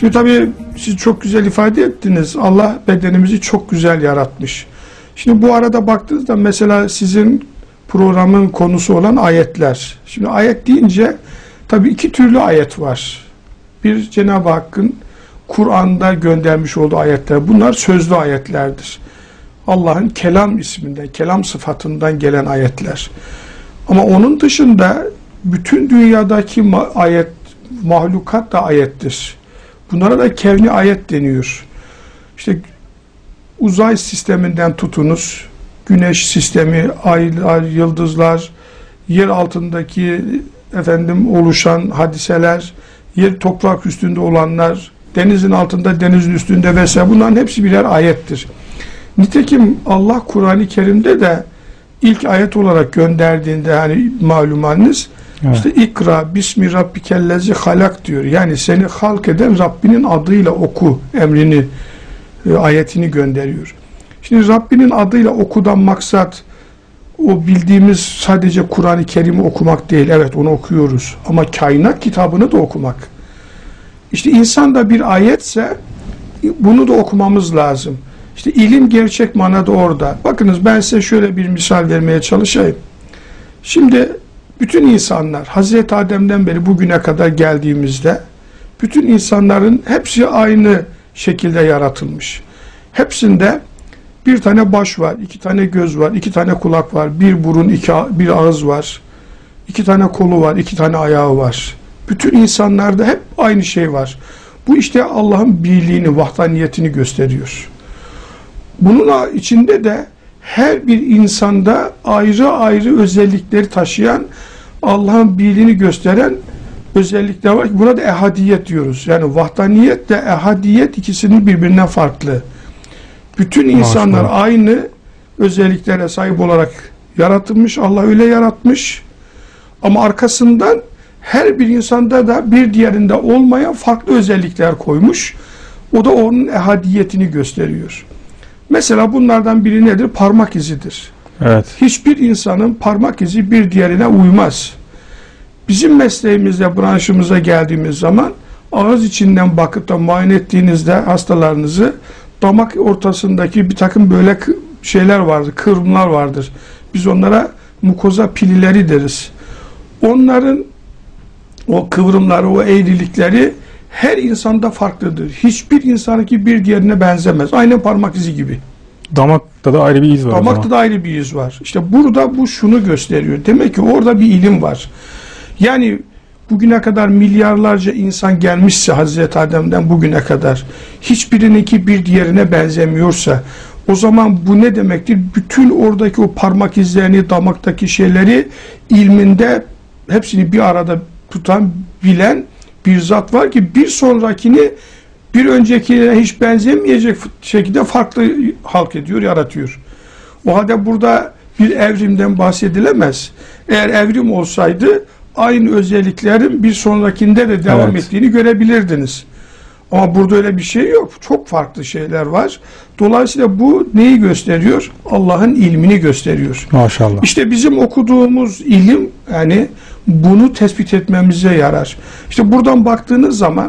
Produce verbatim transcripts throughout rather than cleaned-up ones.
Şimdi tabii siz çok güzel ifade ettiniz. Allah bedenimizi çok güzel yaratmış. Şimdi bu arada baktığınızda mesela sizin programın konusu olan ayetler. Şimdi ayet deyince tabii iki türlü ayet var. Bir, Cenab-ı Hakk'ın Kur'an'da göndermiş olduğu ayetler. Bunlar sözlü ayetlerdir. Allah'ın kelam isminden, kelam sıfatından gelen ayetler. Ama onun dışında bütün dünyadaki ayet, mahlukat da ayettir. Bunlara da kevni ayet deniyor. İşte uzay sisteminden tutunuz, güneş sistemi, aylar, yıldızlar, yer altındaki efendim oluşan hadiseler, yer toprak üstünde olanlar, denizin altında, denizin üstünde vesaire, bunların hepsi birer ayettir. Nitekim Allah Kur'an-ı Kerim'de de ilk ayet olarak gönderdiğinde, hani malumanız, evet, işte ikra bismi rabbikellezi halak diyor. Yani seni halk eden Rabbinin adıyla oku emrini, e, ayetini gönderiyor. Şimdi Rabbinin adıyla okudan maksat o bildiğimiz sadece Kur'an-ı Kerim'i okumak değil. Evet, onu okuyoruz. Ama kainat kitabını da okumak. İşte insan da bir ayetse bunu da okumamız lazım. İşte ilim gerçek manada orada. Bakınız, ben size şöyle bir misal vermeye çalışayım. Şimdi bütün insanlar Hazreti Adem'den beri bugüne kadar geldiğimizde bütün insanların hepsi aynı şekilde yaratılmış. Hepsinde bir tane baş var, iki tane göz var, iki tane kulak var, bir burun, iki, bir ağız var, iki tane kolu var, iki tane ayağı var. Bütün insanlarda hep aynı şey var. Bu işte Allah'ın birliğini, vahdaniyetini gösteriyor. Bunun içinde de her bir insanda ayrı ayrı özellikleri taşıyan, Allah'ın birliğini gösteren özellikler var. Buna da ehadiyet diyoruz. Yani vahdaniyet de ehadiyet, ikisinin birbirinden farklı. Bütün insanlar Maşallah. aynı özelliklere sahip olarak yaratılmış. Allah öyle yaratmış. Ama arkasından her bir insanda da bir diğerinde olmayan farklı özellikler koymuş. O da onun ehadiyetini gösteriyor. Mesela bunlardan biri nedir? Parmak izidir. Evet. Hiçbir insanın parmak izi bir diğerine uymaz. Bizim mesleğimizde, branşımıza geldiğimiz zaman ağız içinden bakıp da muayene ettiğinizde hastalarınızı, damak ortasındaki bir takım böyle şeyler vardır, kıvrımlar vardır. Biz onlara mukoza pilileri deriz. Onların o kıvrımları, o eğrilikleri her insanda farklıdır. Hiçbir insanınki bir diğerine benzemez. Aynen parmak izi gibi. Damakta da ayrı bir iz var. Damakta da ayrı bir iz var. İşte burada bu şunu gösteriyor. Demek ki orada bir ilim var. Yani bugüne kadar milyarlarca insan gelmişse Hazreti Adem'den bugüne kadar, hiçbirininki bir diğerine benzemiyorsa, o zaman bu ne demektir? Bütün oradaki o parmak izlerini, damaktaki şeyleri ilminde hepsini bir arada tutan, bilen bir zat var ki bir sonrakini bir öncekine hiç benzemeyecek şekilde farklı halk ediyor, yaratıyor. O halde burada bir evrimden bahsedilemez. Eğer evrim olsaydı aynı özelliklerin bir sonrakinde de devam evet. ettiğini görebilirdiniz. Ama burada öyle bir şey yok. Çok farklı şeyler var. Dolayısıyla bu neyi gösteriyor? Allah'ın ilmini gösteriyor. Maşallah. İşte bizim okuduğumuz ilim, yani bunu tespit etmemize yarar. İşte buradan baktığınız zaman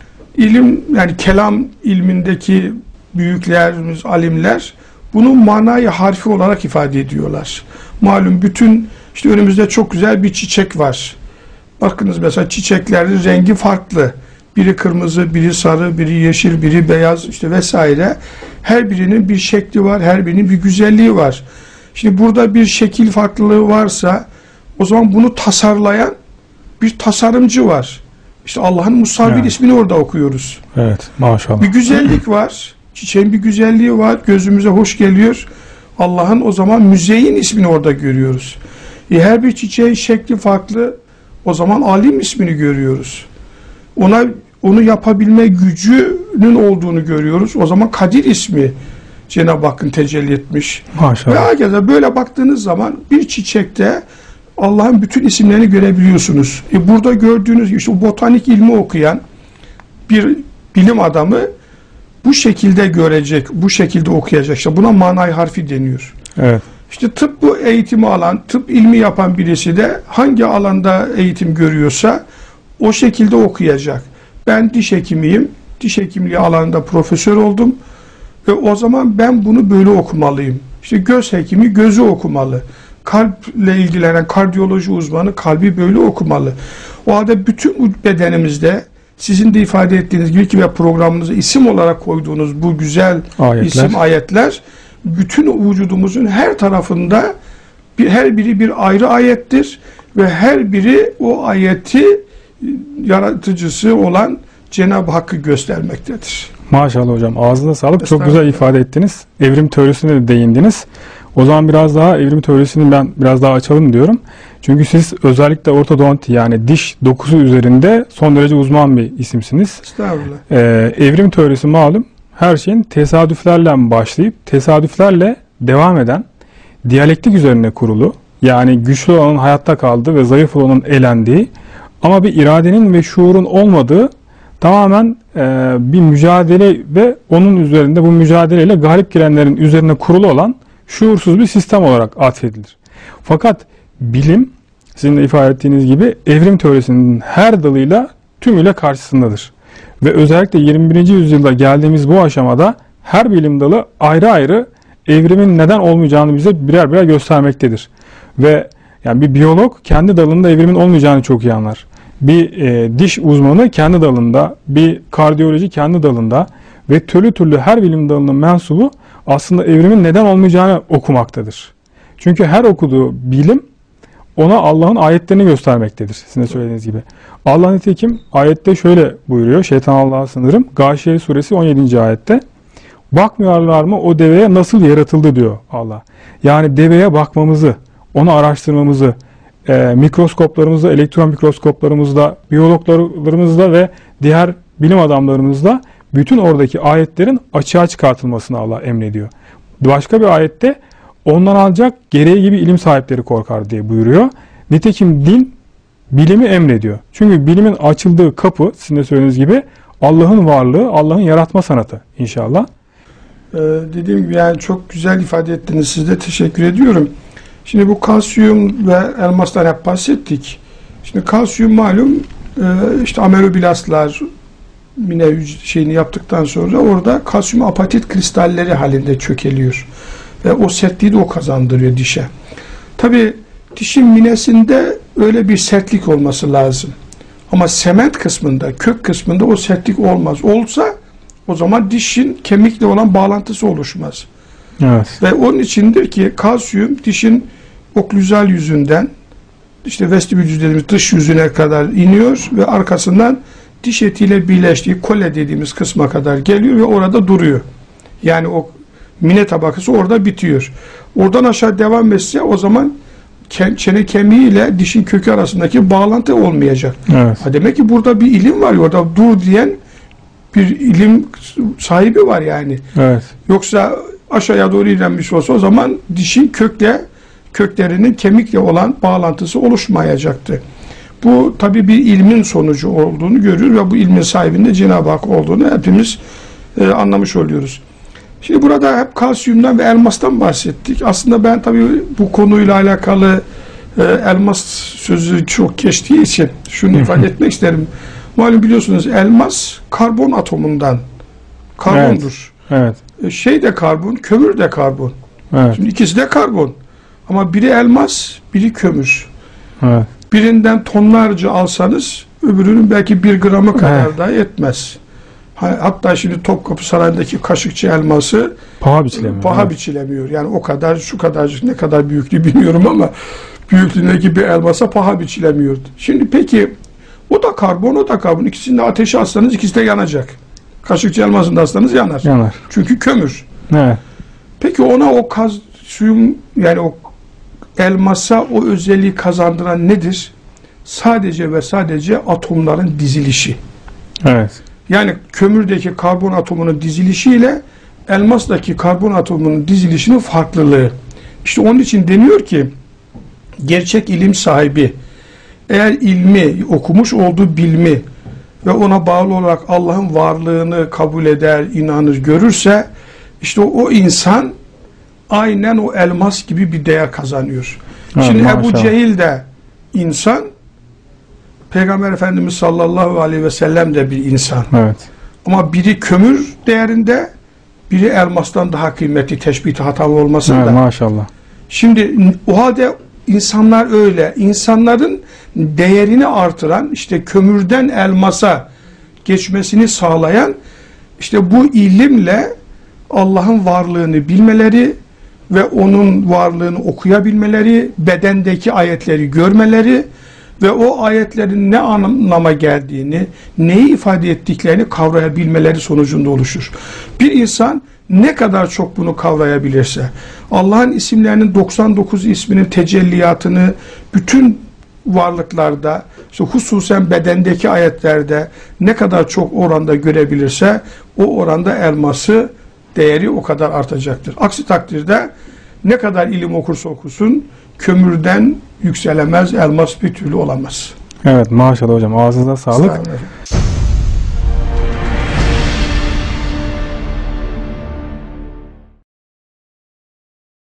ilim, yani kelam ilmindeki büyüklerimiz, alimler bunu manayı harfi olarak ifade ediyorlar. Malum bütün işte önümüzde çok güzel bir çiçek var. Bakınız mesela çiçeklerin rengi farklı. Biri kırmızı, biri sarı, biri yeşil, biri beyaz, işte vesaire. Her birinin bir şekli var, her birinin bir güzelliği var. Şimdi burada bir şekil farklılığı varsa, o zaman bunu tasarlayan bir tasarımcı var. İşte Allah'ın Musavvir evet. ismini orada okuyoruz. Evet, maşallah. Bir güzellik var, çiçeğin bir güzelliği var, gözümüze hoş geliyor. Allah'ın o zaman Müzeyyin ismini orada görüyoruz. E her bir çiçeğin şekli farklı, o zaman Alim ismini görüyoruz. Ona onu yapabilme gücünün olduğunu görüyoruz. O zaman Kadir ismi Cenab-ı Hakk'ın tecelli etmiş. Maşallah. Ve hakeza böyle baktığınız zaman bir çiçekte Allah'ın bütün isimlerini görebiliyorsunuz. E burada gördüğünüz işte botanik ilmi okuyan bir bilim adamı bu şekilde görecek, bu şekilde okuyacak. İşte buna manay harfi deniyor. Evet. İşte tıp bu eğitimi alan, tıp ilmi yapan birisi de hangi alanda eğitim görüyorsa o şekilde okuyacak. Ben diş hekimiyim. diş hekimliği alanında profesör oldum. Ve o zaman ben bunu böyle okumalıyım. İşte göz hekimi gözü okumalı. Kalple ilgilenen kardiyoloji uzmanı kalbi böyle okumalı. O halde bütün bedenimizde sizin de ifade ettiğiniz gibi ki ve programınıza isim olarak koyduğunuz bu güzel Ayetler. isim ayetler bütün vücudumuzun her tarafında bir, her biri bir ayrı ayettir ve her biri o ayeti yaratıcısı olan Cenab-ı Hakk'ı göstermektedir. Maşallah hocam. Ağzına sağlık. Çok Estağfurullah. güzel ifade ettiniz. Evrim teorisine de değindiniz. O zaman biraz daha evrim teorisini ben biraz daha açalım diyorum. Çünkü siz özellikle ortodonti yani diş dokusu üzerinde son derece uzman bir isimsiniz. Estağfurullah. Ee, evrim teorisi malum her şeyin tesadüflerle başlayıp tesadüflerle devam eden diyalektik üzerine kurulu. Yani güçlü olanın hayatta kaldığı ve zayıf olanın elendiği ama bir iradenin ve şuurun olmadığı tamamen e, bir mücadele ve onun üzerinde bu mücadeleyle galip gelenlerin üzerine kurulu olan şuursuz bir sistem olarak atfedilir. Fakat bilim sizin de ifade ettiğiniz gibi evrim teorisinin her dalıyla tümüyle karşısındadır. Ve özellikle yirmi birinci yüzyılda geldiğimiz bu aşamada her bilim dalı ayrı ayrı evrimin neden olmayacağını bize birer birer göstermektedir. Ve yani bir biyolog kendi dalında evrimin olmayacağını çok iyi anlar. Bir e, diş uzmanı kendi dalında, bir kardiyoloji kendi dalında ve türlü türlü her bilim dalının mensubu aslında evrimin neden olmayacağını okumaktadır. Çünkü her okuduğu bilim ona Allah'ın ayetlerini göstermektedir. Sizin de söylediğiniz gibi. Allah nitekim ayette şöyle buyuruyor. Şeytan Allah'a sınırım. Gâşiye suresi on yedinci ayette. Bakmıyorlar mı o deveye nasıl yaratıldı diyor Allah. Yani deveye bakmamızı, onu araştırmamızı, e, mikroskoplarımızda, elektron mikroskoplarımızda, biyologlarımızda ve diğer bilim adamlarımızda bütün oradaki ayetlerin açığa çıkartılmasını Allah emrediyor. Başka bir ayette ondan ancak gereği gibi ilim sahipleri korkar diye buyuruyor. Nitekim din bilimi emrediyor. Çünkü bilimin açıldığı kapı sizin de söylediğiniz gibi Allah'ın varlığı, Allah'ın yaratma sanatı inşallah. Ee, dediğim gibi yani çok güzel ifade ettiniz. Size teşekkür ediyorum. Şimdi bu kalsiyum ve elmastan hep bahsettik. Şimdi kalsiyum malum e, işte ameloblastlar mine şeyini yaptıktan sonra orada kalsiyum apatit kristalleri halinde çökeliyor. Ve o sertliği de o kazandırıyor dişe. Tabi dişin minesinde öyle bir sertlik olması lazım. Ama sement kısmında, kök kısmında o sertlik olmaz. Olsa o zaman dişin kemikle olan bağlantısı oluşmaz. Evet. Ve onun içindir ki kalsiyum dişin oklüzal yüzünden işte vestibül yüzü dediğimiz dış yüzüne kadar iniyor ve arkasından diş etiyle birleştiği kole dediğimiz kısma kadar geliyor ve orada duruyor. Yani o mine tabakası orada bitiyor. Oradan aşağı devam etse o zaman çene kemiği ile dişin kökü arasındaki bağlantı olmayacak. Evet. Ha demek ki burada bir ilim var. Orada dur diyen bir ilim sahibi var yani. Evet. Yoksa aşağıya doğru ilerlemiş olsa o zaman dişin kökle köklerinin kemikle olan bağlantısı oluşmayacaktı. Bu tabi bir ilmin sonucu olduğunu görüyor ve bu ilmin sahibinde Cenab-ı Hak olduğunu hepimiz e, anlamış oluyoruz. Şimdi burada hep kalsiyumdan ve elmastan bahsettik. Aslında ben tabii bu konuyla alakalı e, elmas sözü çok geçtiği için şunu ifade etmek isterim. Malum biliyorsunuz elmas karbon atomundan karbondur. Evet. E, şey de karbon, kömür de karbon. Evet. Şimdi ikisi de karbon. Ama biri elmas, biri kömür. Evet. Birinden tonlarca alsanız öbürünün belki bir gramı kadar Evet. da yetmez. Hatta şimdi Topkapı Sarayı'ndaki Kaşıkçı elması Paha biçilemiyor. paha Evet. biçilemiyor. Yani o kadar, şu kadarcık, ne kadar büyüklüğü bilmiyorum ama büyüklüğündeki bir elmasa paha biçilemiyor. Şimdi peki o da karbon, o da karbon. İkisini de ateşe atsanız ikisi de yanacak. Kaşıkçı elmasını da atsanız yanar. Yanar. Çünkü kömür. Evet. Peki ona o kalsiyum yani o elmasa o özelliği kazandıran nedir? Sadece ve sadece atomların dizilişi. Evet. Yani kömürdeki karbon atomunun dizilişiyle elmastaki karbon atomunun dizilişinin farklılığı. İşte onun için deniyor ki gerçek ilim sahibi eğer ilmi, okumuş olduğu bilmi ve ona bağlı olarak Allah'ın varlığını kabul eder, inanır, görürse işte o, o insan aynen o elmas gibi bir değer kazanıyor. Evet, Şimdi maşallah. Ebu Cehil de insan, Peygamber Efendimiz sallallahu aleyhi ve sellem de bir insan. Evet. Ama biri kömür değerinde, biri elmastan daha kıymetli, teşbih hatalı olmasın Evet, da. maşallah. Şimdi o halde insanlar öyle. İnsanların değerini artıran, işte kömürden elmasa geçmesini sağlayan, işte bu ilimle Allah'ın varlığını bilmeleri ve onun varlığını okuyabilmeleri, bedendeki ayetleri görmeleri ve o ayetlerin ne anlama geldiğini, neyi ifade ettiklerini kavrayabilmeleri sonucunda oluşur. Bir insan ne kadar çok bunu kavrayabilirse, Allah'ın isimlerinin doksan dokuz isminin tecelliyatını bütün varlıklarda, işte hususen bedendeki ayetlerde ne kadar çok oranda görebilirse, o oranda elması değeri o kadar artacaktır. Aksi takdirde ne kadar ilim okursa okusun, kömürden yükselemez, elmas bir türlü olamaz. Evet, maşallah hocam. Ağzınıza sağlık. Sağ olun.